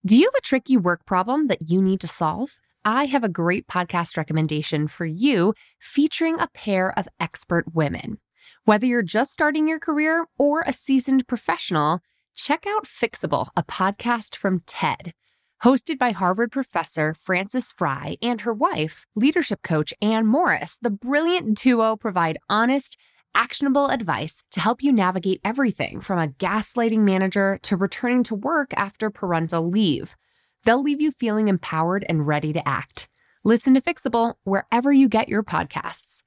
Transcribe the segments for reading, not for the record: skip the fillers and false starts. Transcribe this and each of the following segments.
Do you have a tricky work problem that you need to solve? I have a great podcast recommendation for you featuring a pair of expert women. Whether you're just starting your career or a seasoned professional, check out Fixable, a podcast from TED. Hosted by Harvard professor Frances Frei and her wife, leadership coach Anne Morris, the brilliant duo provide honest, actionable advice to help you navigate everything from a gaslighting manager to returning to work after parental leave. They'll leave you feeling empowered and ready to act. Listen to Fixable wherever you get your podcasts.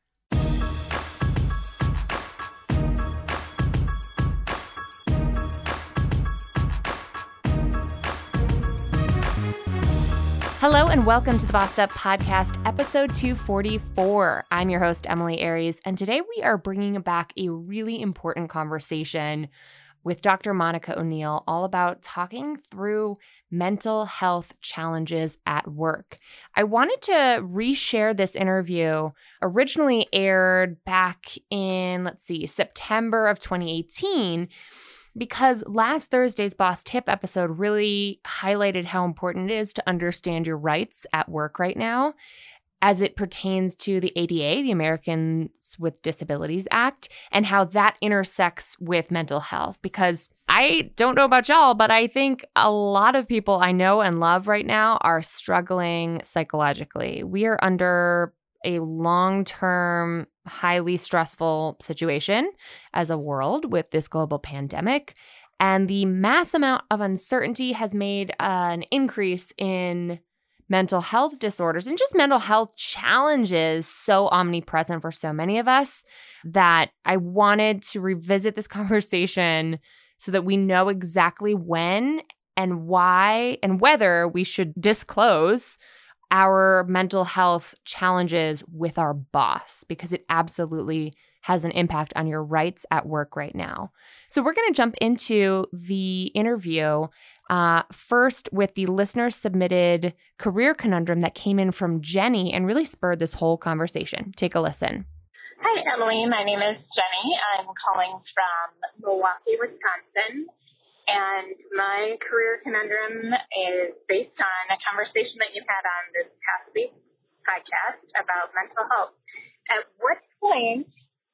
Hello and welcome to the Bossed Up Podcast, episode 244. I'm your host, Emily Aries, and today we are bringing back a really important conversation with Dr. Monica O'Neill, all about talking through mental health challenges at work. I wanted to reshare this interview, originally aired back in, September of 2018, because last Thursday's Boss Tip episode really highlighted how important it is to understand your rights at work right now as it pertains to the ADA, the Americans with Disabilities Act, and how that intersects with mental health. Because I don't know about y'all, but I think a lot of people I know and love right now are struggling psychologically. We are under a long-term, highly stressful situation as a world with this global pandemic. And the mass amount of uncertainty has made an increase in mental health disorders and just mental health challenges so omnipresent for so many of us that I wanted to revisit this conversation so that we know exactly when and why and whether we should disclose our mental health challenges with our boss, because it absolutely has an impact on your rights at work right now. So we're going to jump into the interview first with the listener-submitted career conundrum that came in from Jenny and really spurred this whole conversation. Take a listen. Hi, Emily. My name is Jenny. I'm calling from Milwaukee, Wisconsin. And my career conundrum is based on a conversation that you had on this past week's podcast about mental health. At what point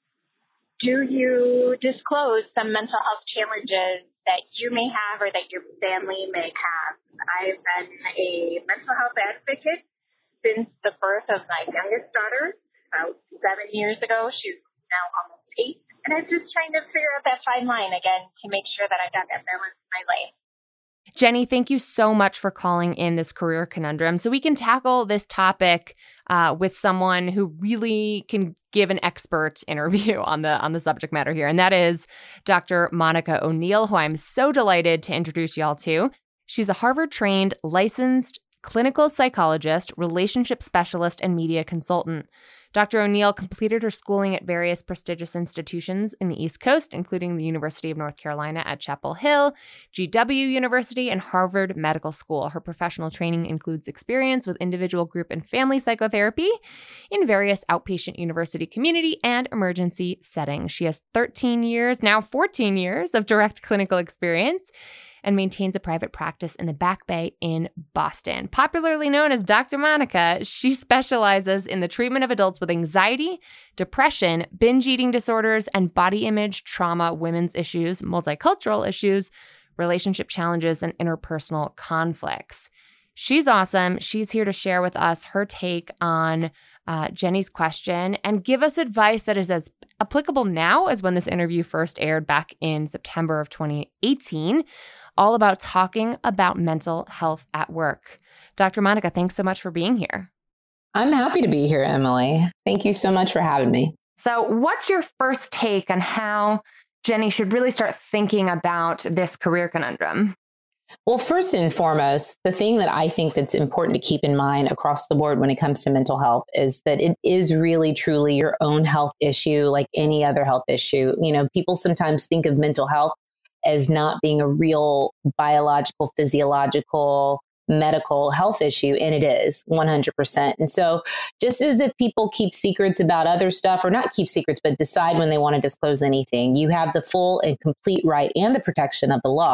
do you disclose some mental health challenges that you may have or that your family may have? I've been a mental health advocate since the birth of my youngest daughter, about 7 years ago. She's now almost 8. And I'm just trying to figure out that fine line again to make sure that I got that balance in my life. Jenny, thank you so much for calling in this career conundrum so we can tackle this topic with someone who really can give an expert interview on the subject matter here. And that is Dr. Monica O'Neill, who I'm so delighted to introduce y'all to. She's a Harvard-trained, licensed clinical psychologist, relationship specialist, and media consultant. Dr. O'Neill completed her schooling at various prestigious institutions in the East Coast, including the University of North Carolina at Chapel Hill, GW University, and Harvard Medical School. Her professional training includes experience with individual, group, and family psychotherapy in various outpatient university, community, and emergency settings. She has 13 years, now 14 years, of direct clinical experience and maintains a private practice in the Back Bay in Boston. Popularly known as Dr. Monica, she specializes in the treatment of adults with anxiety, depression, binge eating disorders, and body image, trauma, women's issues, multicultural issues, relationship challenges, and interpersonal conflicts. She's awesome. She's here to share with us her take on Jenny's question and give us advice that is as applicable now as when this interview first aired back in September of 2018, all about talking about mental health at work. Dr. Monica, thanks so much for being here. I'm happy to be here, Emily. Thank you so much for having me. So what's your first take on how Jenny should really start thinking about this career conundrum? Well, first and foremost, the thing that I think that's important to keep in mind across the board when it comes to mental health is that it is really, truly your own health issue, like any other health issue. You know, people sometimes think of mental health as not being a real biological, physiological, medical health issue, and it is 100%. And so just as if people keep secrets about other stuff, or not keep secrets, but decide when they want to disclose anything, you have the full and complete right and the protection of the law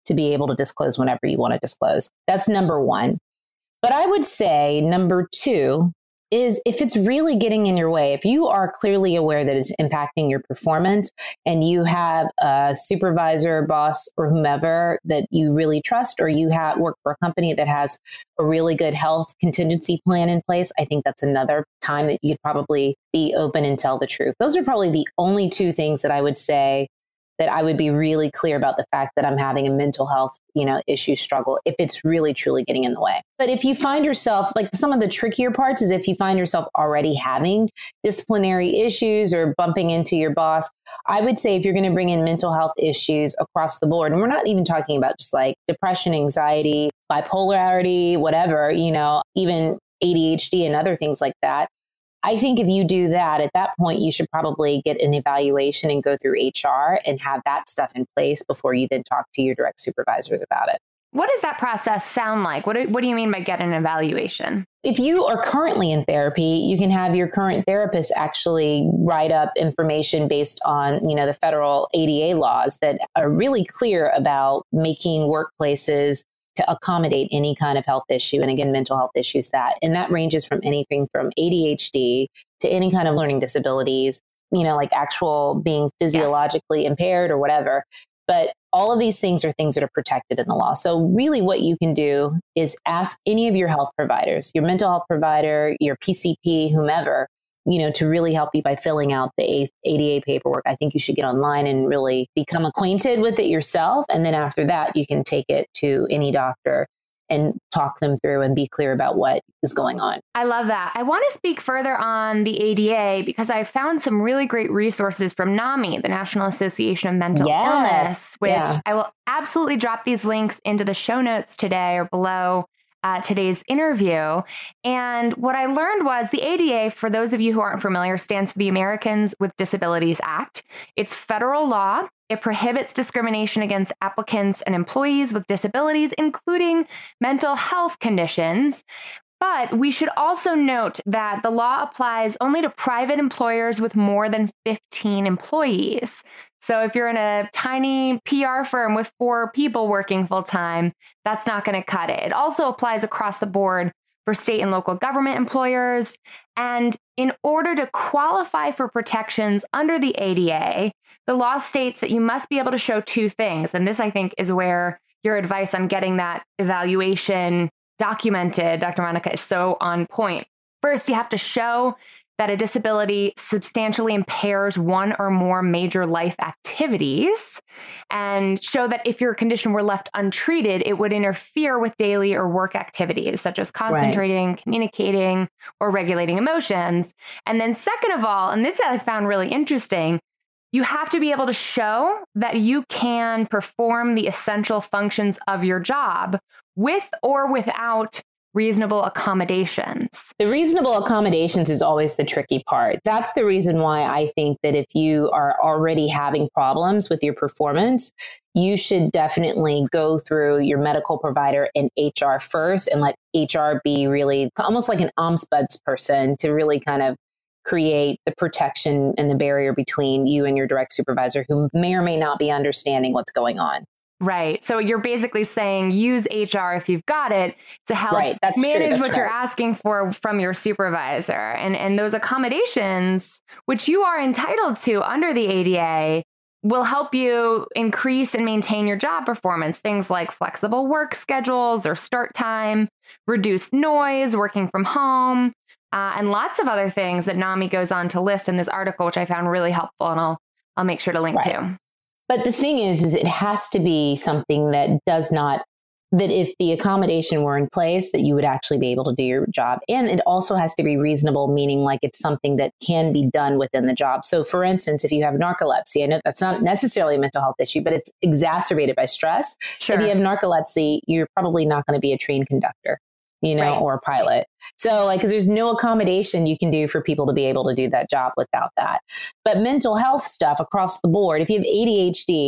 to be able to disclose whenever you want to disclose. That's number one. But I would say number two is if it's really getting in your way, if you are clearly aware that it's impacting your performance and you have a supervisor, boss, or whomever that you really trust, or you work for a company that has a really good health contingency plan in place, I think that's another time that you'd probably be open and tell the truth. Those are probably the only two things that I would say that I would be really clear about the fact that I'm having a mental health, issue struggle if it's really, truly getting in the way. But if you find yourself, like some of the trickier parts is if you find yourself already having disciplinary issues or bumping into your boss, I would say if you're going to bring in mental health issues across the board, and we're not even talking about just like depression, anxiety, bipolarity, whatever, even ADHD and other things like that. I think if you do that, at that point, you should probably get an evaluation and go through HR and have that stuff in place before you then talk to your direct supervisors about it. What does that process sound like? What do you mean by get an evaluation? If you are currently in therapy, you can have your current therapist actually write up information based on, the federal ADA laws that are really clear about making workplaces to accommodate any kind of health issue. And again, mental health issues and that ranges from anything from ADHD to any kind of learning disabilities, like actual being physiologically impaired or whatever. But all of these things are things that are protected in the law. So really what you can do is ask any of your health providers, your mental health provider, your PCP, whomever, to really help you by filling out the ADA paperwork. I think you should get online and really become acquainted with it yourself. And then after that, you can take it to any doctor and talk them through and be clear about what is going on. I love that. I want to speak further on the ADA because I found some really great resources from NAMI, the National Association of Mental Illness, which I will absolutely drop these links into the show notes today or below today's interview. And what I learned was the ADA, for those of you who aren't familiar, stands for the Americans with Disabilities Act. It's federal law. It prohibits discrimination against applicants and employees with disabilities, including mental health conditions. But we should also note that the law applies only to private employers with more than 15 employees. So if you're in a tiny PR firm with 4 people working full time, that's not going to cut it. It also applies across the board for state and local government employers. And in order to qualify for protections under the ADA, the law states that you must be able to show 2 things. And this, I think, is where your advice on getting that evaluation documented, Dr. Monica, is so on point. First, you have to show that a disability substantially impairs one or more major life activities, and show that if your condition were left untreated, it would interfere with daily or work activities, such as concentrating, communicating, or regulating emotions. And then second of all, and this I found really interesting, you have to be able to show that you can perform the essential functions of your job with or without reasonable accommodations. The reasonable accommodations is always the tricky part. That's the reason why I think that if you are already having problems with your performance, you should definitely go through your medical provider and HR first and let HR be really almost like an ombuds person to really kind of create the protection and the barrier between you and your direct supervisor who may or may not be understanding what's going on. Right. So you're basically saying use HR if you've got it to help manage what you're asking for from your supervisor. And those accommodations, which you are entitled to under the ADA, will help you increase and maintain your job performance. Things like flexible work schedules or start time, reduced noise, working from home, and lots of other things that NAMI goes on to list in this article, which I found really helpful. And I'll make sure to link to. But the thing is it has to be something that that if the accommodation were in place, that you would actually be able to do your job. And it also has to be reasonable, meaning like it's something that can be done within the job. So for instance, if you have narcolepsy, I know that's not necessarily a mental health issue, but it's exacerbated by stress. Sure. If you have narcolepsy, you're probably not going to be a trained conductor, or a pilot. So like, there's no accommodation you can do for people to be able to do that job without that. But mental health stuff across the board, if you have ADHD,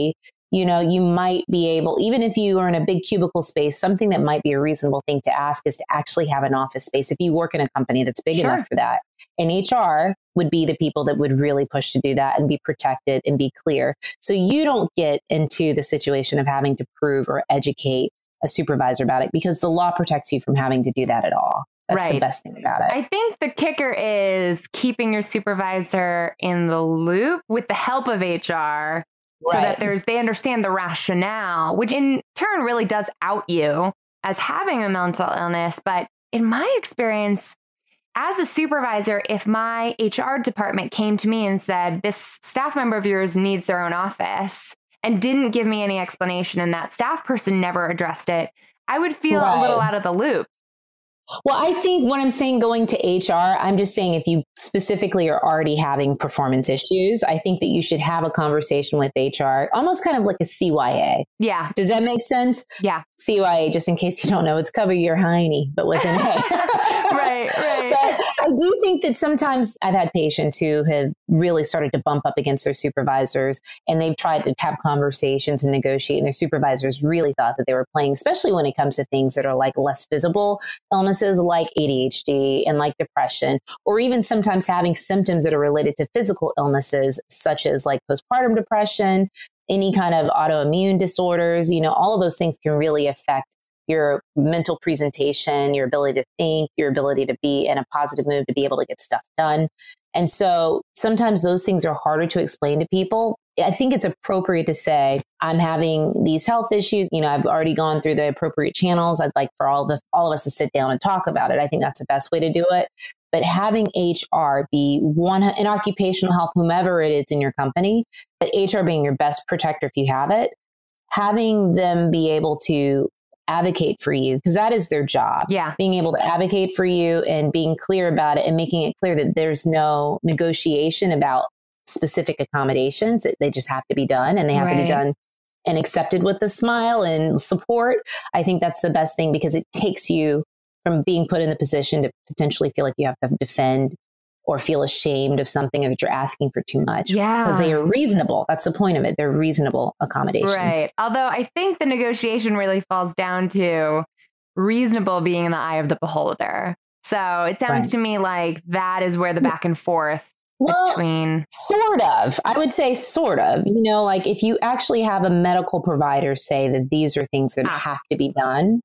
you might be able, even if you are in a big cubicle space, something that might be a reasonable thing to ask is to actually have an office space. If you work in a company that's big enough for that, and HR would be the people that would really push to do that and be protected and be clear. So you don't get into the situation of having to prove or educate a supervisor about it, because the law protects you from having to do that at all. That's the best thing about it. I think the kicker is keeping your supervisor in the loop with the help of HR, so that they understand the rationale, which in turn really does out you as having a mental illness. But in my experience, as a supervisor, if my HR department came to me and said, this staff member of yours needs their own office, and didn't give me any explanation, and that staff person never addressed it, I would feel a little out of the loop. Well, I think when I'm saying going to HR, I'm just saying if you specifically are already having performance issues, I think that you should have a conversation with HR, almost kind of like a CYA. Yeah. Does that make sense? Yeah. CYA, just in case you don't know, it's cover your hiney, but with an A. Right. But I do think that sometimes I've had patients who have really started to bump up against their supervisors, and they've tried to have conversations and negotiate, and their supervisors really thought that they were playing, especially when it comes to things that are like less visible illnesses like ADHD and like depression, or even sometimes having symptoms that are related to physical illnesses, such as like postpartum depression, any kind of autoimmune disorders. All of those things can really affect your mental presentation, your ability to think, your ability to be in a positive mood, to be able to get stuff done. And so sometimes those things are harder to explain to people. I think it's appropriate to say, I'm having these health issues. I've already gone through the appropriate channels. I'd like for all of us to sit down and talk about it. I think that's the best way to do it. But having HR be in occupational health, whomever it is in your company, but HR being your best protector if you have it, having them be able to advocate for you, because that is their job. Yeah. Being able to advocate for you and being clear about it and making it clear that there's no negotiation about specific accommodations. They just have to be done, and they have to be done and accepted with a smile and support. I think that's the best thing, because it takes you from being put in the position to potentially feel like you have to defend or feel ashamed of something, or that you're asking for too much. Yeah. Because they are reasonable. That's the point of it. They're reasonable accommodations. Right. Although I think the negotiation really falls down to reasonable being in the eye of the beholder. So it sounds to me like that is where the back and forth between. Sort of. I would say sort of. Like if you actually have a medical provider say that these are things that have to be done,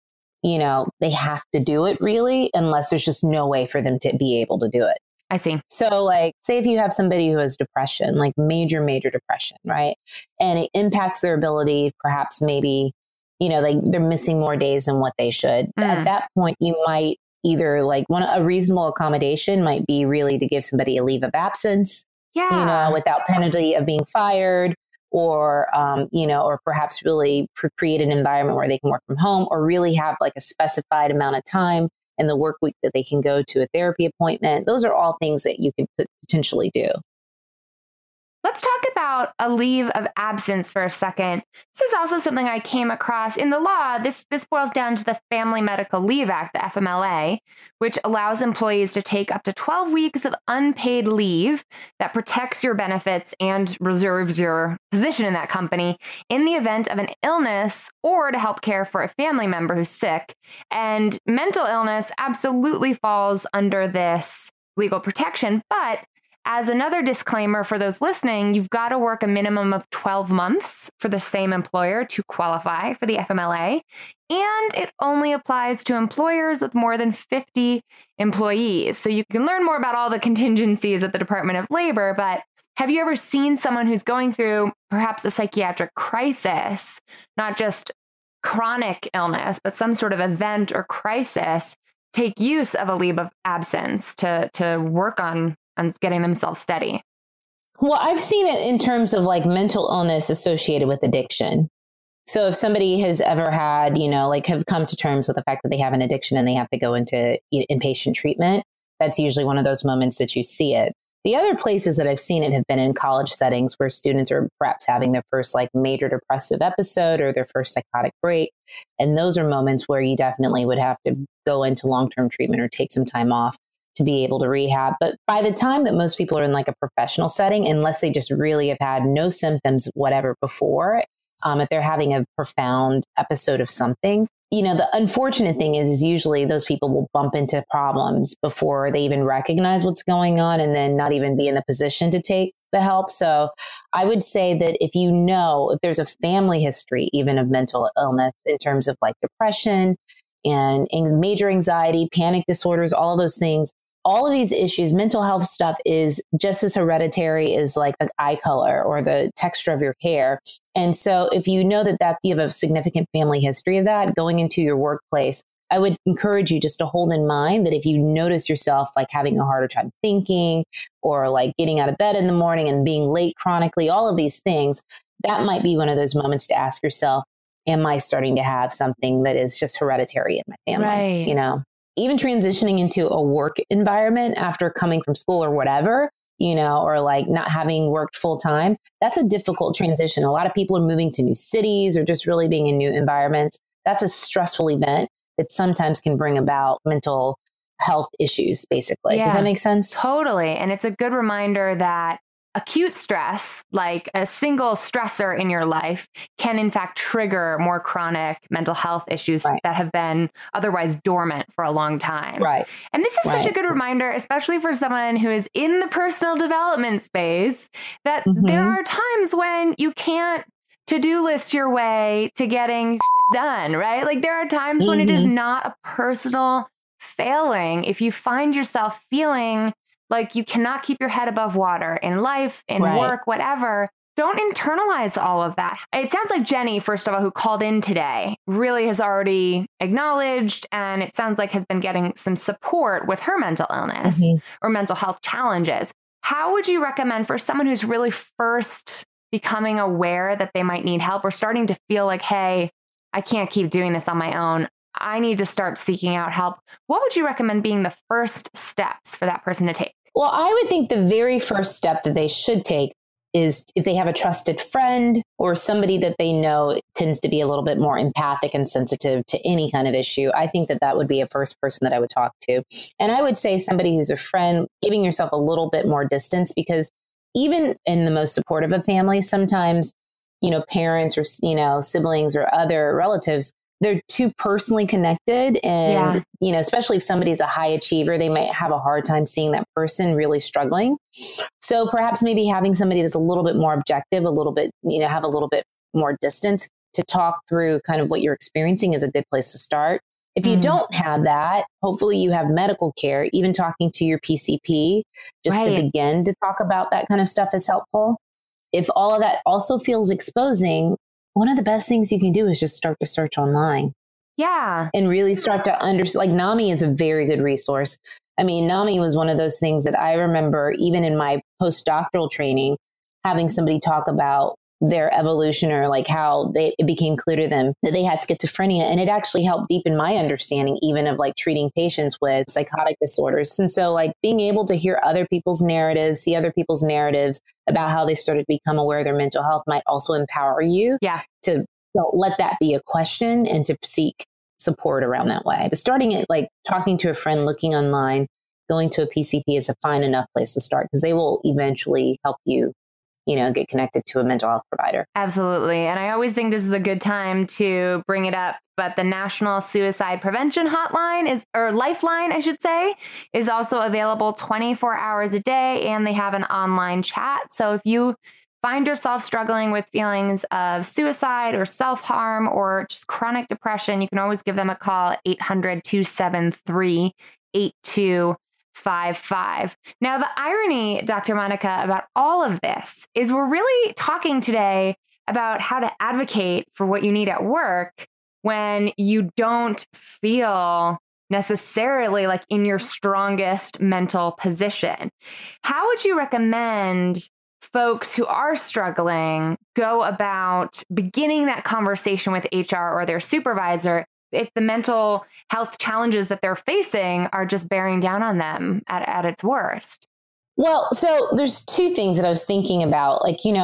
they have to do it really, unless there's just no way for them to be able to do it. I see. So like, say if you have somebody who has depression, like major depression, right? And it impacts their ability, perhaps maybe, they're missing more days than what they should. At that point, you might either like a reasonable accommodation might be really to give somebody a leave of absence, without penalty of being fired, or, or perhaps really create an environment where they can work from home, or really have like a specified amount of time in the work week that they can go to a therapy appointment. Those are all things that you could potentially do. Let's talk about a leave of absence for a second. This is also something I came across in the law. This boils down to the Family Medical Leave Act, the FMLA, which allows employees to take up to 12 weeks of unpaid leave that protects your benefits and reserves your position in that company in the event of an illness or to help care for a family member who's sick. And mental illness absolutely falls under this legal protection, but as another disclaimer for those listening, you've got to work a minimum of 12 months for the same employer to qualify for the FMLA. And it only applies to employers with more than 50 employees. So you can learn more about all the contingencies at the Department of Labor. But have you ever seen someone who's going through perhaps a psychiatric crisis, not just chronic illness, but some sort of event or crisis, take use of a leave of absence to work on getting themselves steady? Well, I've seen it in terms of like mental illness associated with addiction. So if somebody has ever had, have come to terms with the fact that they have an addiction and they have to go into inpatient treatment, that's usually one of those moments that you see it. The other places that I've seen it have been in college settings where students are perhaps having their first like major depressive episode or their first psychotic break. And those are moments where you definitely would have to go into long-term treatment or take some time off to be able to rehab. But by the time that most people are in like a professional setting, unless they just really have had no symptoms, whatever before, if they're having a profound episode of something, the unfortunate thing is usually those people will bump into problems before they even recognize what's going on and then not even be in the position to take the help. So I would say that if there's a family history, even of mental illness in terms of like depression and major anxiety, panic disorders, all of those things, all of these issues, mental health stuff is just as hereditary as like the eye color or the texture of your hair. And so if you know that you have a significant family history of that going into your workplace, I would encourage you just to hold in mind that if you notice yourself like having a harder time thinking or like getting out of bed in the morning and being late chronically, all of these things, that might be one of those moments to ask yourself, am I starting to have something that is just hereditary in my family? Right. Even transitioning into a work environment after coming from school or whatever, or like not having worked full time, that's a difficult transition. A lot of people are moving to new cities or just really being in new environments. That's a stressful event that sometimes can bring about mental health issues, basically. Yeah, does that make sense? Totally. And it's a good reminder that acute stress, like a single stressor in your life, can in fact trigger more chronic mental health issues that have been otherwise dormant for a long time. Right. And this is such a good reminder, especially for someone who is in the personal development space, that there are times when you can't to-do list your way to getting done, right? Like there are times when it is not a personal failing. If you find yourself feeling like you cannot keep your head above water in life, in work, whatever, don't internalize all of that. It sounds like Jenny, first of all, who called in today, really has already acknowledged, and it sounds like has been getting some support with her mental illness or mental health challenges. How would you recommend for someone who's really first becoming aware that they might need help or starting to feel like, hey, I can't keep doing this on my own, I need to start seeking out help? What would you recommend being the first steps for that person to take? Well, I would think the very first step that they should take is if they have a trusted friend or somebody that they know tends to be a little bit more empathic and sensitive to any kind of issue. I think that would be a first person that I would talk to. And I would say somebody who's a friend, giving yourself a little bit more distance, because even in the most supportive of families, sometimes, parents or, siblings or other relatives, they're too personally connected. And, especially if somebody's a high achiever, they might have a hard time seeing that person really struggling. So perhaps maybe having somebody that's a little bit more objective, a little bit, have a little bit more distance to talk through kind of what you're experiencing is a good place to start. If you don't have that, hopefully you have medical care. Even talking to your PCP just to begin to talk about that kind of stuff is helpful. If all of that also feels exposing, one of the best things you can do is just start to search online. Yeah. And really start to understand. Like NAMI is a very good resource. I mean, NAMI was one of those things that I remember even in my postdoctoral training, having somebody talk about their evolution or like how it became clear to them that they had schizophrenia. And it actually helped deepen my understanding even of like treating patients with psychotic disorders. And so like being able to hear other people's narratives, see other people's narratives about how they started to become aware of their mental health might also empower you to let that be a question and to seek support around that way. But starting it like talking to a friend, looking online, going to a PCP is a fine enough place to start because they will eventually help you get connected to a mental health provider. Absolutely. And I always think this is a good time to bring it up, but the National Suicide Prevention Hotline Lifeline, I should say, is also available 24 hours a day, and they have an online chat. So if you find yourself struggling with feelings of suicide or self-harm or just chronic depression, you can always give them a call at 800-273-8255. Now, the irony, Dr. Monica, about all of this is we're really talking today about how to advocate for what you need at work when you don't feel necessarily like in your strongest mental position. How would you recommend folks who are struggling go about beginning that conversation with HR or their supervisor if the mental health challenges that they're facing are just bearing down on them at its worst? Well, so there's two things that I was thinking about. Like,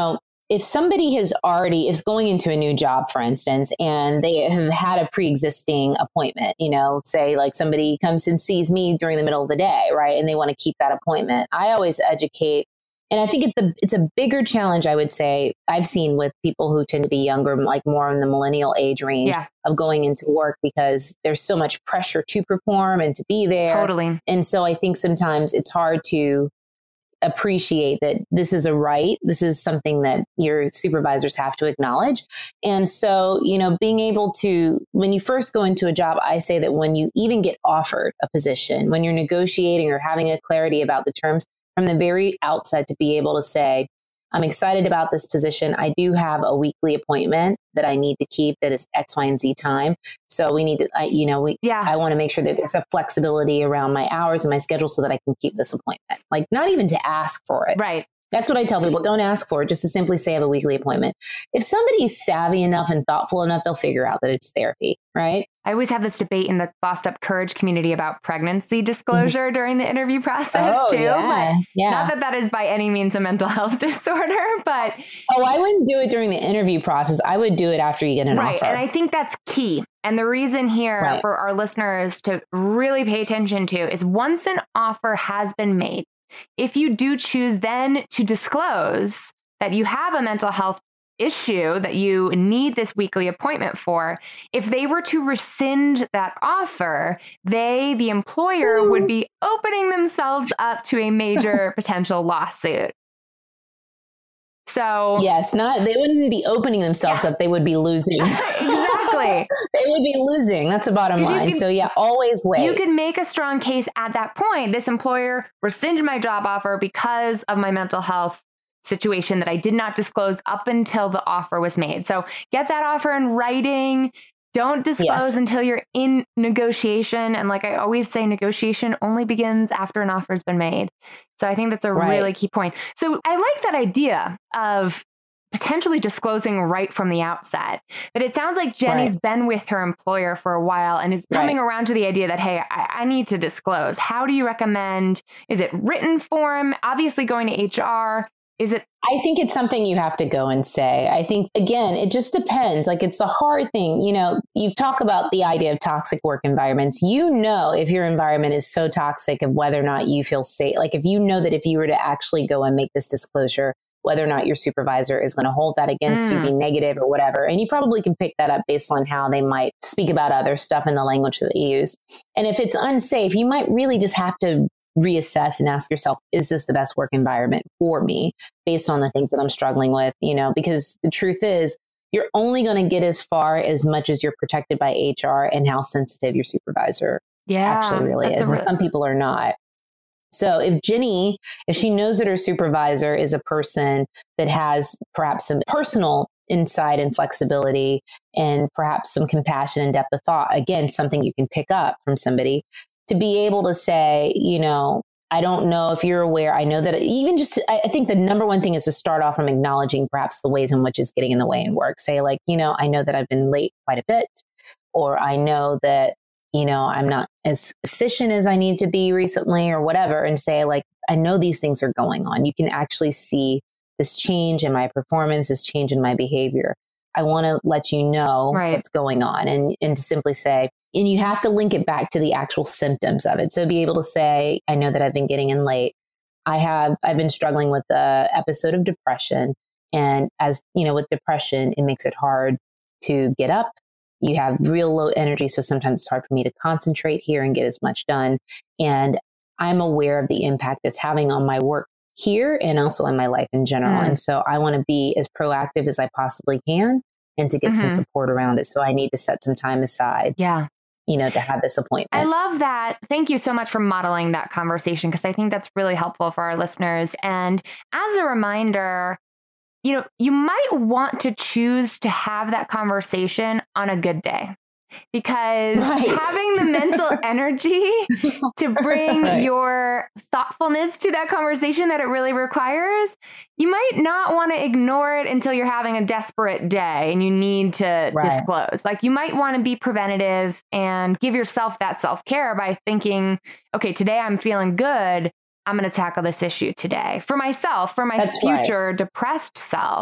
if somebody is going into a new job, for instance, and they have had a pre-existing appointment, say like somebody comes and sees me during the middle of the day, right? And they want to keep that appointment. I always educate. And I think it's a bigger challenge, I would say, I've seen with people who tend to be younger, like more in the millennial age range of going into work, because there's so much pressure to perform and to be there. Totally. And so I think sometimes it's hard to appreciate that this is a right. This is something that your supervisors have to acknowledge. And so, being able to, when you first go into a job, I say that when you even get offered a position, when you're negotiating or having a clarity about the terms from the very outset, to be able to say, I'm excited about this position. I do have a weekly appointment that I need to keep that is X, Y, and Z time. So we need to, I want to make sure that there's a flexibility around my hours and my schedule so that I can keep this appointment. Like, not even to ask for it. Right. That's what I tell people. Don't ask for it, just to simply say I have a weekly appointment. If somebody's savvy enough and thoughtful enough, they'll figure out that it's therapy, right? I always have this debate in the Bossed Up Courage community about pregnancy disclosure during the interview process too. Yeah. Not that is by any means a mental health disorder, but... I wouldn't do it during the interview process. I would do it after you get an offer. And I think that's key. And the reason here for our listeners to really pay attention to is, once an offer has been made, if you do choose then to disclose that you have a mental health issue that you need this weekly appointment for, if they were to rescind that offer, the employer would be opening themselves up to a major potential lawsuit. So yes, they wouldn't be opening themselves up. They would be losing. Exactly. They would be losing. That's the bottom line. So always wait. You could make a strong case at that point. This employer rescinded my job offer because of my mental health situation that I did not disclose up until the offer was made. So get that offer in writing. Don't disclose until you're in negotiation. And like I always say, negotiation only begins after an offer has been made. So I think that's a really key point. So I like that idea of potentially disclosing right from the outset. But it sounds like Jenny's been with her employer for a while and is coming around to the idea that, hey, I need to disclose. How do you recommend? Is it written form? Obviously going to HR. Is it? I think it's something you have to go and say. I think, again, it just depends. Like, it's a hard thing. You've talked about the idea of toxic work environments. If your environment is so toxic, of whether or not you feel safe, like if you know that if you were to actually go and make this disclosure, whether or not your supervisor is going to hold that against you, be negative or whatever. And you probably can pick that up based on how they might speak about other stuff in the language that they use. And if it's unsafe, you might really just have to reassess and ask yourself, is this the best work environment for me based on the things that I'm struggling with? Because the truth is, you're only going to get as far as much as you're protected by HR and how sensitive your supervisor actually really is. And some people are not. So if she knows that her supervisor is a person that has perhaps some personal insight and flexibility and perhaps some compassion and depth of thought, again, something you can pick up from somebody, to be able to say, I don't know if you're aware. I know that I think the number one thing is to start off from acknowledging perhaps the ways in which it's getting in the way in work. Say like, I know that I've been late quite a bit, or I know that, I'm not as efficient as I need to be recently or whatever. And say like, I know these things are going on. You can actually see this change in my performance, this change in my behavior. I want to let you know what's going on, and to simply say, and you have to link it back to the actual symptoms of it. So be able to say, I know that I've been getting in late. I've been struggling with the episode of depression. And as with depression, it makes it hard to get up. You have real low energy. So sometimes it's hard for me to concentrate here and get as much done. And I'm aware of the impact it's having on my work here and also on my life in general. And so I want to be as proactive as I possibly can and to get some support around it. So I need to set some time aside. To have this appointment. I love that. Thank you so much for modeling that conversation, because I think that's really helpful for our listeners. And as a reminder, you might want to choose to have that conversation on a good day, because having the mental energy to bring your thoughtfulness to that conversation that it really requires, you might not want to ignore it until you're having a desperate day and you need to disclose. Like, you might want to be preventative and give yourself that self-care by thinking, okay, today I'm feeling good. I'm going to tackle this issue today for myself, for my future depressed self.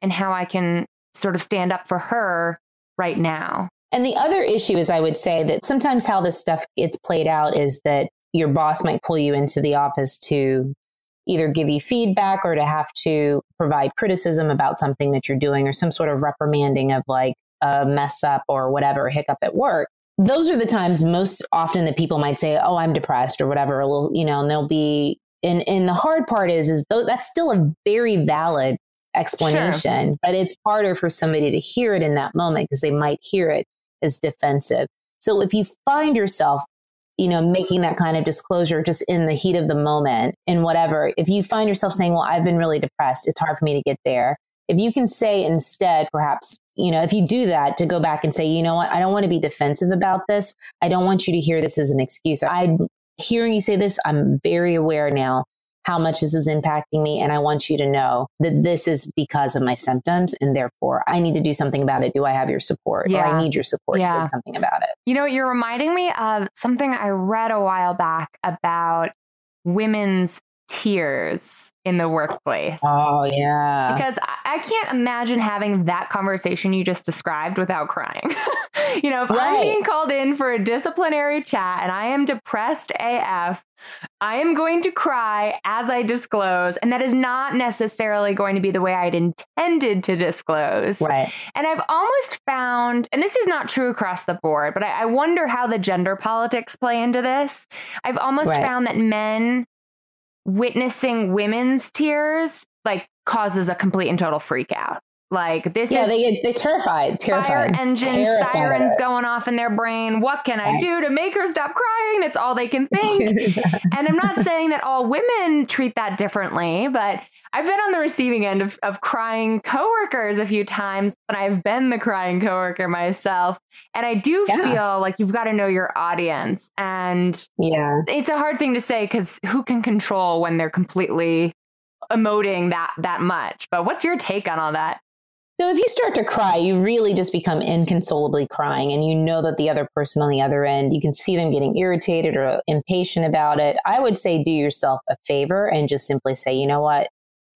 and how I can sort of stand up for her right now. And the other issue is, I would say that sometimes how this stuff gets played out is that your boss might pull you into the office to either give you feedback or to have to provide criticism about something that you're doing, or some sort of reprimanding of like a mess up or whatever, a hiccup at work. Those are the times most often that people might say, oh, I'm depressed or whatever, a little, and they'll be, and the hard part is that's still a very valid explanation, sure, but it's harder for somebody to hear it in that moment because they might hear it as defensive. So if you find yourself, making that kind of disclosure just in the heat of the moment and whatever, if you find yourself saying, well, I've been really depressed, it's hard for me to get there. If you can say instead, perhaps, if you do that, to go back and say, you know what, I don't want to be defensive about this. I don't want you to hear this as an excuse. I'm hearing you say this. I'm very aware now how much this is impacting me. And I want you to know that this is because of my symptoms. And therefore, I need to do something about it. Do I have your support? Yeah. Or I need your support to do something about it. You're reminding me of something I read a while back about women's tears in the workplace. Oh, yeah. Because I can't imagine having that conversation you just described without crying. If I'm being called in for a disciplinary chat and I am depressed AF, I am going to cry as I disclose. And that is not necessarily going to be the way I'd intended to disclose. Right. And I've almost found, and this is not true across the board, but I wonder how the gender politics play into this. I've almost found that men witnessing women's tears causes a complete and total freak out. This is they're terrified. Fire engine sirens going off in their brain. What can I do to make her stop crying? That's all they can think. And I'm not saying that all women treat that differently, but I've been on the receiving end of crying coworkers a few times, and I've been the crying coworker myself. And I do feel like you've got to know your audience. And it's a hard thing to say because who can control when they're completely emoting that much? But what's your take on all that? So if you start to cry, you really just become inconsolably crying, and you know that the other person on the other end, you can see them getting irritated or impatient about it. I would say do yourself a favor and just simply say, you know what?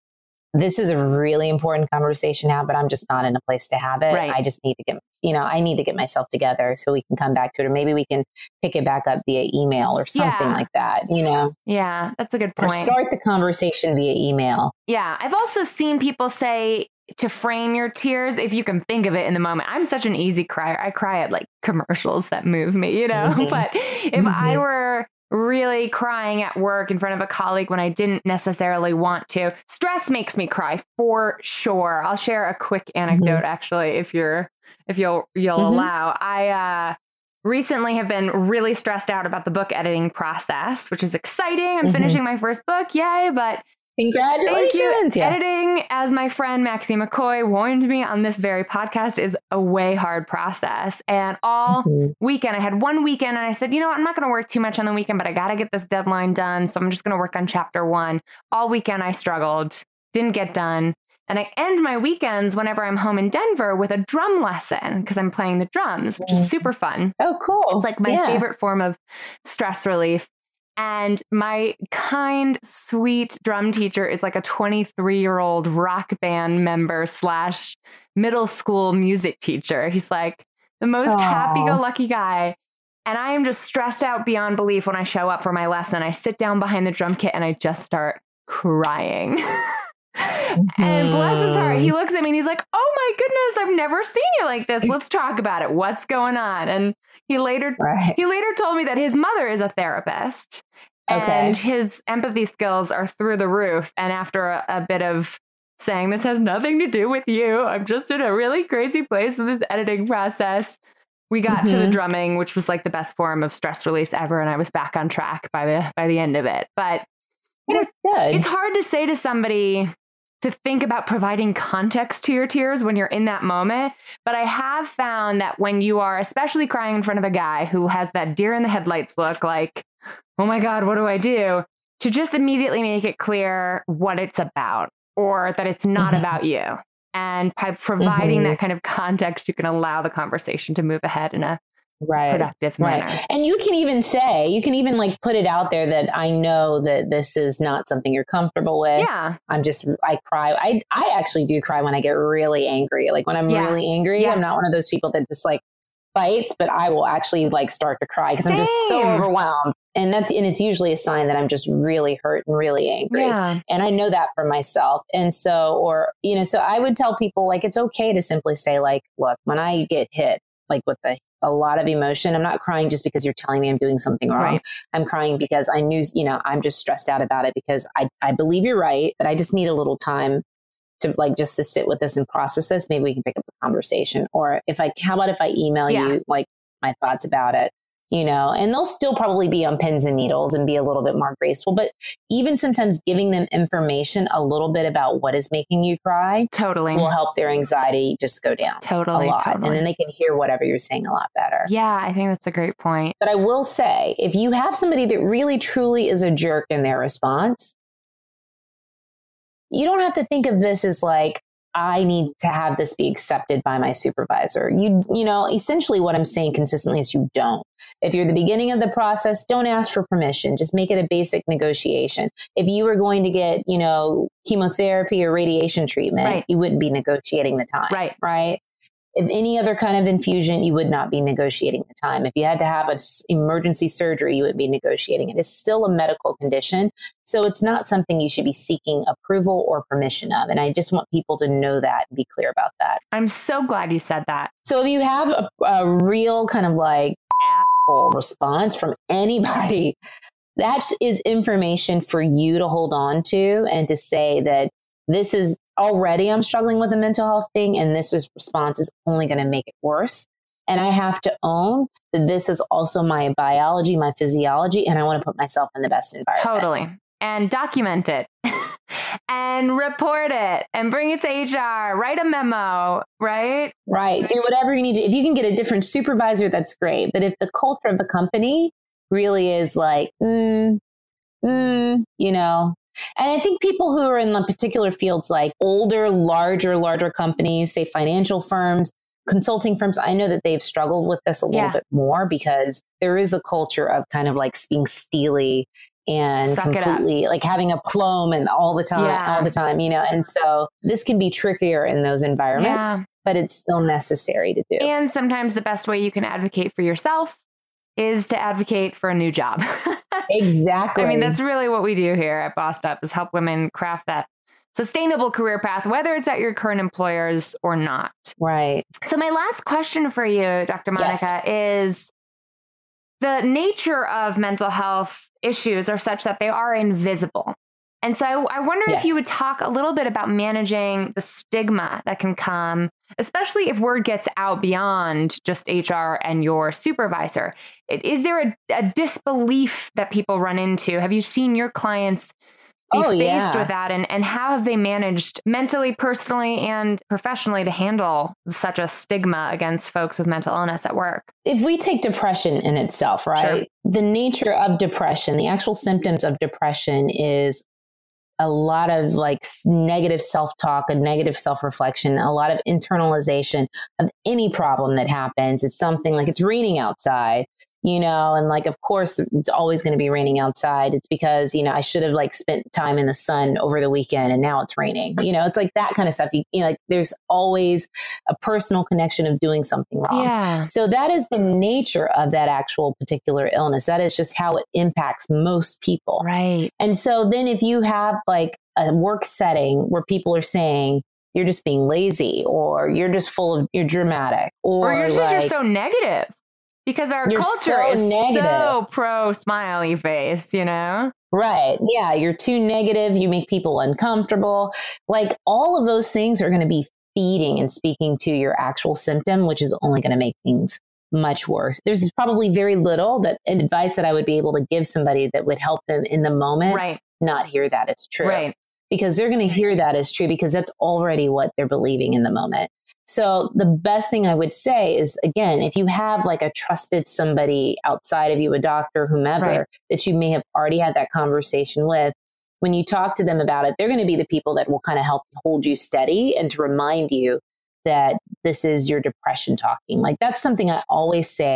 This is a really important conversation now, but I'm just not in a place to have it. Right. I just need to I need to get myself together so we can come back to it. Or maybe we can pick it back up via email or something like that, Yeah, that's a good point. Or start the conversation via email. Yeah. I've also seen people say to frame your tears, if you can think of it in the moment. I'm such an easy crier. I cry at commercials that move me, Mm-hmm. But if I were really crying at work in front of a colleague when I didn't necessarily want to, stress makes me cry for sure. I'll share a quick anecdote, actually, if you'll allow. I recently have been really stressed out about the book editing process, which is exciting. I'm finishing my first book. Yay. But congratulations. Thank you. Editing, as my friend Maxine McCoy warned me on this very podcast, is a way hard process. And all weekend, I had one weekend and I said, I'm not going to work too much on the weekend, but I got to get this deadline done. So I'm just going to work on chapter 1. All weekend I struggled, didn't get done. And I end my weekends whenever I'm home in Denver with a drum lesson because I'm playing the drums, which is super fun. Oh, cool. It's my favorite form of stress relief. And my kind, sweet drum teacher is a 23-year-old rock band member / middle school music teacher. He's the most happy-go-lucky guy. And I am just stressed out beyond belief when I show up for my lesson. I sit down behind the drum kit and I just start crying. And bless his heart, he looks at me and he's like, oh my goodness, I've never seen you like this. Let's talk about it. What's going on? And he later told me that his mother is a therapist and his empathy skills are through the roof. And after a bit of saying, this has nothing to do with you, I'm just in a really crazy place in this editing process, we got to the drumming, which was the best form of stress release ever. And I was back on track by the end of it. But it's hard to say to somebody to think about providing context to your tears when you're in that moment. But I have found that when you are especially crying in front of a guy who has that deer in the headlights look oh my God, what do I do? To just immediately make it clear what it's about or that it's not about you. And by providing that kind of context, you can allow the conversation to move ahead in a productive manner. And you can even like put it out there that I know that this is not something you're comfortable with. Yeah. I cry. I actually do cry when I get really angry. Like when I'm really angry, I'm not one of those people that just like fights, but I will actually like start to cry because I'm just so overwhelmed. And it's usually a sign that I'm just really hurt and really angry. Yeah. And I know that for myself. And so, so I would tell people like, it's okay to simply say like, look, when I get hit, like with a lot of emotion, I'm not crying just because you're telling me I'm doing something wrong. Right. I'm crying because I knew, I'm just stressed out about it because I believe you're right, but I just need a little time to like, just to sit with this and process this. Maybe we can pick up the conversation. Or how about if I email you like my thoughts about it, and they'll still probably be on pins and needles and be a little bit more graceful, but even sometimes giving them information a little bit about what is making you cry will help their anxiety just go down a lot. And then they can hear whatever you're saying a lot better. Yeah, I think that's a great point. But I will say, if you have somebody that really truly is a jerk in their response, you don't have to think of this as like, I need to have this be accepted by my supervisor. Essentially what I'm saying consistently is you don't. If you're the beginning of the process, don't ask for permission. Just make it a basic negotiation. If you were going to get, chemotherapy or radiation treatment, you wouldn't be negotiating the time. Right. If any other kind of infusion, you would not be negotiating the time. If you had to have an emergency surgery, you would be negotiating it. It's still a medical condition. So it's not something you should be seeking approval or permission of. And I just want people to know that and be clear about that. I'm so glad you said that. So if you have a real kind of like asshole response from anybody, that is information for you to hold on to and to say that this is already I'm struggling with a mental health thing, and response is only going to make it worse. And I have to own that this is also my biology, my physiology, and I want to put myself in the best environment. Totally. And document it and report it and bring it to HR, write a memo, right? Right. Do whatever you need to. If you can get a different supervisor, that's great. But if the culture of the company really is like, and I think people who are in the particular fields like older, larger companies, say financial firms, consulting firms, I know that they've struggled with this a little bit more because there is a culture of kind of like being steely and completely like having a plum and all the time, and so this can be trickier in those environments, but it's still necessary to do. And sometimes the best way you can advocate for yourself is to advocate for a new job. Exactly. I mean, that's really what we do here at Bossed Up is help women craft that sustainable career path, whether it's at your current employers or not. Right. So my last question for you, Dr. Monica, is the nature of mental health issues are such that they are invisible. And so I wonder if you would talk a little bit about managing the stigma that can come, especially if word gets out beyond just HR and your supervisor. Is there a disbelief that people run into? Have you seen your clients be faced with that? And how have they managed mentally, personally, and professionally to handle such a stigma against folks with mental illness at work? If we take depression in itself, right? Sure. The nature of depression, the actual symptoms of depression is a lot of like negative self-talk, a negative self-reflection, a lot of internalization of any problem that happens. It's something like it's raining outside, and like, of course, it's always going to be raining outside. It's because, I should have like spent time in the sun over the weekend and now it's raining. It's like that kind of stuff. Like there's always a personal connection of doing something wrong. Yeah. So that is the nature of that actual particular illness. That is just how it impacts most people. Right. And so then if you have like a work setting where people are saying, you're just being lazy, or you're just you're dramatic, or you're so negative. Because our culture is so pro smiley face, Right. Yeah. You're too negative. You make people uncomfortable. Like all of those things are going to be feeding and speaking to your actual symptom, which is only going to make things much worse. There's probably very little advice that I would be able to give somebody that would help them in the moment not hear that as true. Right. Because they're going to hear that as true because that's already what they're believing in the moment. So the best thing I would say is, again, if you have like a trusted somebody outside of you, a doctor, whomever, that you may have already had that conversation with, when you talk to them about it, they're going to be the people that will kind of help hold you steady and to remind you that this is your depression talking. Like that's something I always say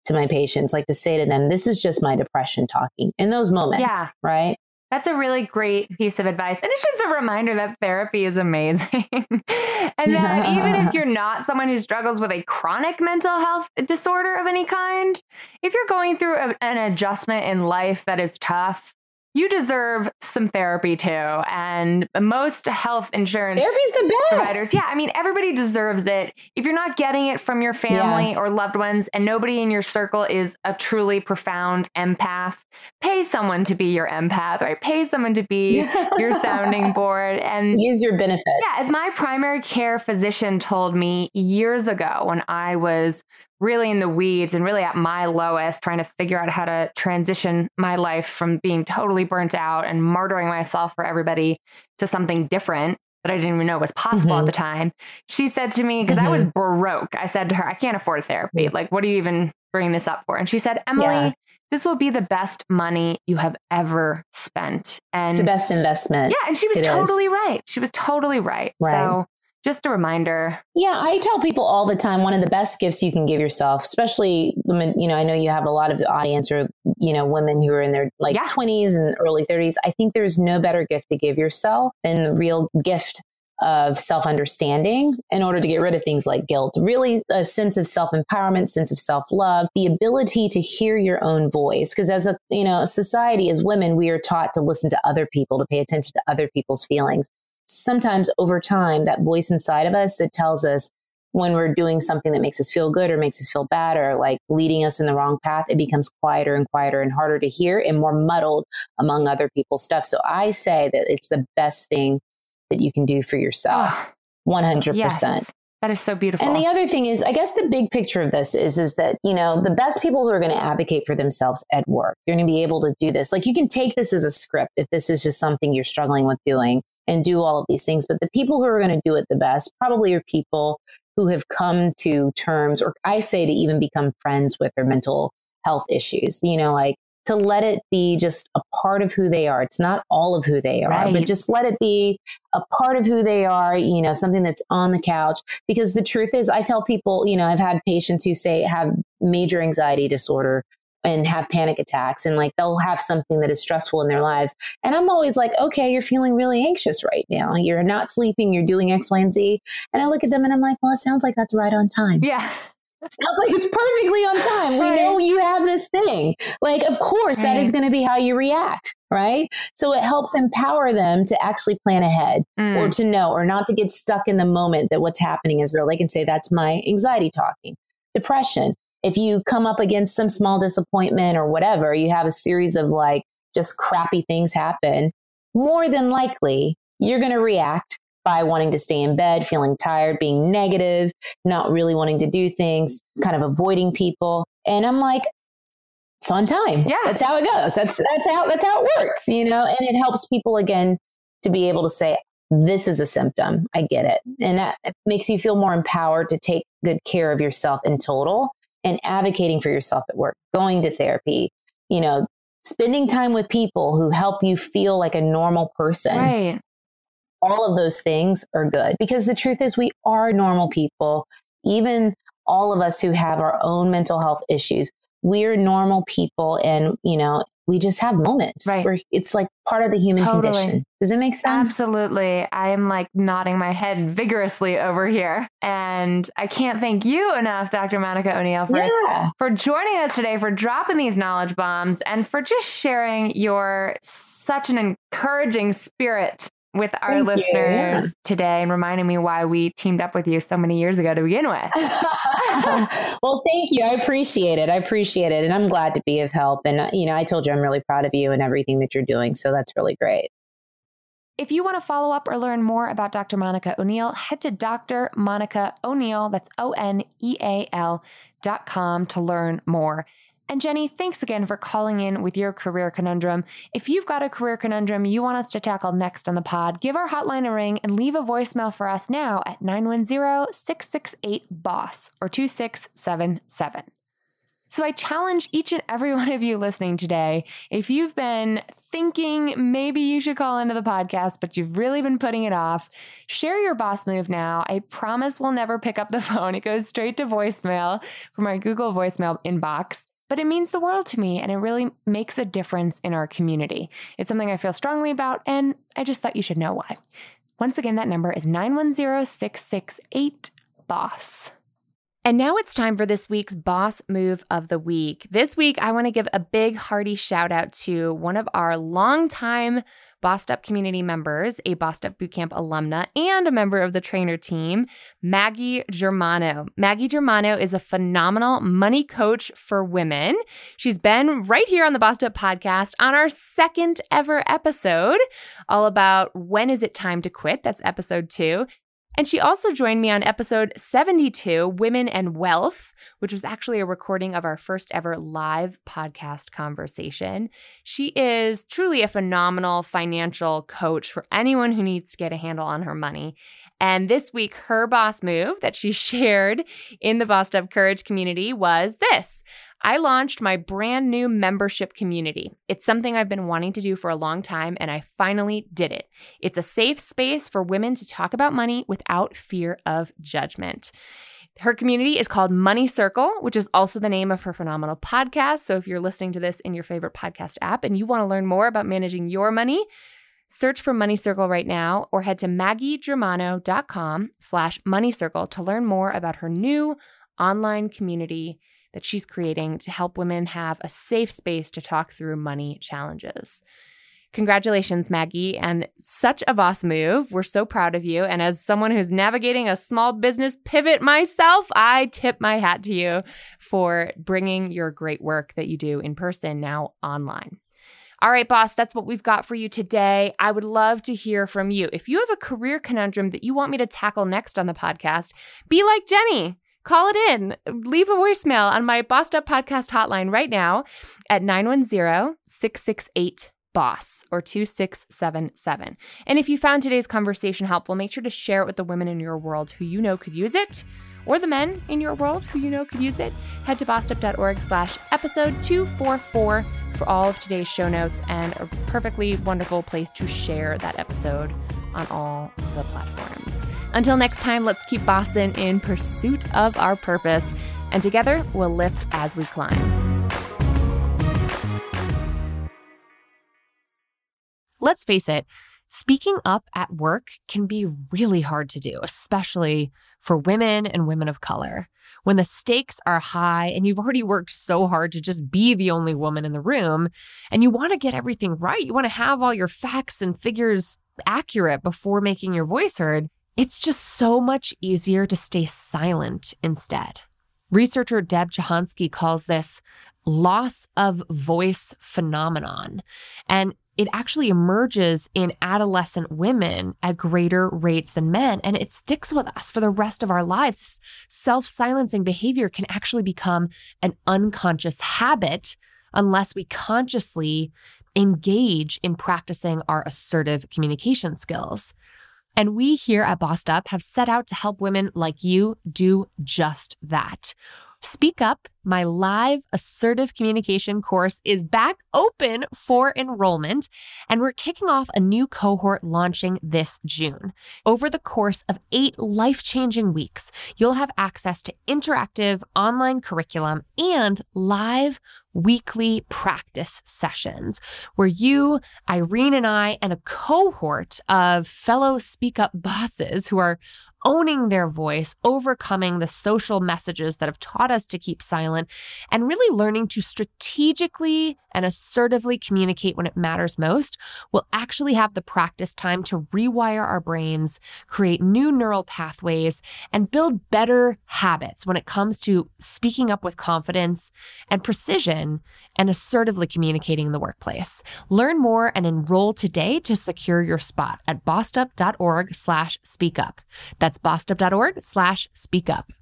to my patients, like to say to them, this is just my depression talking in those moments, right? That's a really great piece of advice. And it's just a reminder that therapy is amazing. And that even if you're not someone who struggles with a chronic mental health disorder of any kind, if you're going through an adjustment in life that is tough, you deserve some therapy too. And most health insurance therapy's the best. Providers, I mean, everybody deserves it. If you're not getting it from your family or loved ones, and nobody in your circle is a truly profound empath, pay someone to be your empath, right? Pay someone to be your sounding board and use your benefits. Yeah, as my primary care physician told me years ago when I was really in the weeds and really at my lowest, trying to figure out how to transition my life from being totally burnt out and martyring myself for everybody to something different that I didn't even know was possible at the time. She said to me, because I was broke, I said to her, I can't afford therapy. Like, what are you even bringing this up for? And she said, Emily, this will be the best money you have ever spent. And it's the best investment. Yeah. And she was totally right. She was totally right. So just a reminder. Yeah, I tell people all the time, one of the best gifts you can give yourself, especially women, I know you have a lot of the audience or, women who are in their 20s and early 30s. I think there's no better gift to give yourself than the real gift of self-understanding in order to get rid of things like guilt, really a sense of self-empowerment, sense of self-love, the ability to hear your own voice. Because as a society, as women, we are taught to listen to other people, to pay attention to other people's feelings. Sometimes over time, that voice inside of us that tells us when we're doing something that makes us feel good or makes us feel bad or like leading us in the wrong path, it becomes quieter and quieter and harder to hear and more muddled among other people's stuff. So I say that it's the best thing that you can do for yourself. 100%. Yes, that is so beautiful. And the other thing is, I guess the big picture of this is that, the best people who are going to advocate for themselves at work, you're going to be able to do this. Like you can take this as a script if this is just something you're struggling with doing and do all of these things. But the people who are going to do it the best probably are people who have come to terms, or I say to even become friends with their mental health issues, like to let it be just a part of who they are. It's not all of who they are, but just let it be a part of who they are, something that's on the couch. Because the truth is, I tell people, I've had patients who say have major anxiety disorder and have panic attacks, and like they'll have something that is stressful in their lives. And I'm always like, okay, you're feeling really anxious right now. You're not sleeping, you're doing X, Y, and Z. And I look at them and I'm like, well, it sounds like that's right on time. Yeah. It sounds like it's perfectly on time. We know you have this thing. Like, of course, that is going to be how you react, right? So it helps empower them to actually plan ahead or to know, or not to get stuck in the moment that what's happening is real. They can say, that's my anxiety talking. Depression. If you come up against some small disappointment or whatever, you have a series of like just crappy things happen, more than likely you're going to react by wanting to stay in bed, feeling tired, being negative, not really wanting to do things, kind of avoiding people. And I'm like, it's on time. Yeah. That's how it goes. That's how it works, and it helps people again to be able to say, this is a symptom. I get it. And that makes you feel more empowered to take good care of yourself in total. And advocating for yourself at work, going to therapy, spending time with people who help you feel like a normal person. Right. All of those things are good, because the truth is we are normal people. Even all of us who have our own mental health issues, we're normal people. And, we just have moments where it's like part of the human condition. Does it make sense? Absolutely. I am like nodding my head vigorously over here. And I can't thank you enough, Dr. Monica O'Neill, for joining us today, for dropping these knowledge bombs, and for just sharing your such an encouraging spirit with our listeners today, and reminding me why we teamed up with you so many years ago to begin with. Well, thank you. I appreciate it. And I'm glad to be of help. And, I told you I'm really proud of you and everything that you're doing. So that's really great. If you want to follow up or learn more about Dr. Monica O'Neill, head to Dr. Monica O'Neill, that's ONEAL.com to learn more. And Jenny, thanks again for calling in with your career conundrum. If you've got a career conundrum you want us to tackle next on the pod, give our hotline a ring and leave a voicemail for us now at 910-668-BOSS or 2677. So I challenge each and every one of you listening today, if you've been thinking maybe you should call into the podcast, but you've really been putting it off, share your boss move now. I promise we'll never pick up the phone. It goes straight to voicemail from our Google voicemail inbox. But it means the world to me, and it really makes a difference in our community. It's something I feel strongly about, and I just thought you should know why. Once again, that number is 910-668-BOSS. And now it's time for this week's Boss Move of the Week. This week, I want to give a big, hearty shout out to one of our longtime Bossed Up community members, a Bossed Up Bootcamp alumna, and a member of the trainer team, Maggie Germano. Maggie Germano is a phenomenal money coach for women. She's been right here on the Bossed Up podcast on our second ever episode, all about when is it time to quit. That's episode 2. And she also joined me on episode 72, Women and Wealth, which was actually a recording of our first ever live podcast conversation. She is truly a phenomenal financial coach for anyone who needs to get a handle on her money. And this week, her boss move that she shared in the Bossed Up Courage community was this. I launched my brand new membership community. It's something I've been wanting to do for a long time, and I finally did it. It's a safe space for women to talk about money without fear of judgment. Her community is called Money Circle, which is also the name of her phenomenal podcast. So if you're listening to this in your favorite podcast app and you want to learn more about managing your money, search for Money Circle right now or head to maggiegermano.com/moneycircle to learn more about her new online community that she's creating to help women have a safe space to talk through money challenges. Congratulations, Maggie, and such a boss move. We're so proud of you. And as someone who's navigating a small business pivot myself, I tip my hat to you for bringing your great work that you do in person now online. All right, boss, that's what we've got for you today. I would love to hear from you. If you have a career conundrum that you want me to tackle next on the podcast, be like Jenny. Call it in. Leave a voicemail on my Bossed Up podcast hotline right now at 910-668-BOSS or 2677. And if you found today's conversation helpful, make sure to share it with the women in your world who you know could use it, or the men in your world who you know could use it. Head to bossedup.org/episode 244 for all of today's show notes and a perfectly wonderful place to share that episode on all the platforms. Until next time, let's keep bossin' in pursuit of our purpose, and together we'll lift as we climb. Let's face it, speaking up at work can be really hard to do, especially for women and women of color. When the stakes are high and you've already worked so hard to just be the only woman in the room, and you want to get everything right, you want to have all your facts and figures accurate before making your voice heard, it's just so much easier to stay silent instead. Researcher Deb Jahansky calls this loss of voice phenomenon, and it actually emerges in adolescent women at greater rates than men, and it sticks with us for the rest of our lives. Self-silencing behavior can actually become an unconscious habit unless we consciously engage in practicing our assertive communication skills. And we here at Bossed Up have set out to help women like you do just that. Speak Up, my live assertive communication course, is back open for enrollment, and we're kicking off a new cohort launching this June. Over the course of 8 life-changing weeks, you'll have access to interactive online curriculum and live weekly practice sessions where you, Irene, and I, and a cohort of fellow Speak Up bosses who are owning their voice, overcoming the social messages that have taught us to keep silent, and really learning to strategically and assertively communicate when it matters most, will actually have the practice time to rewire our brains, create new neural pathways, and build better habits when it comes to speaking up with confidence and precision and assertively communicating in the workplace. Learn more and enroll today to secure your spot at bossedup.org/speakup. That's bossedup.org/speakup.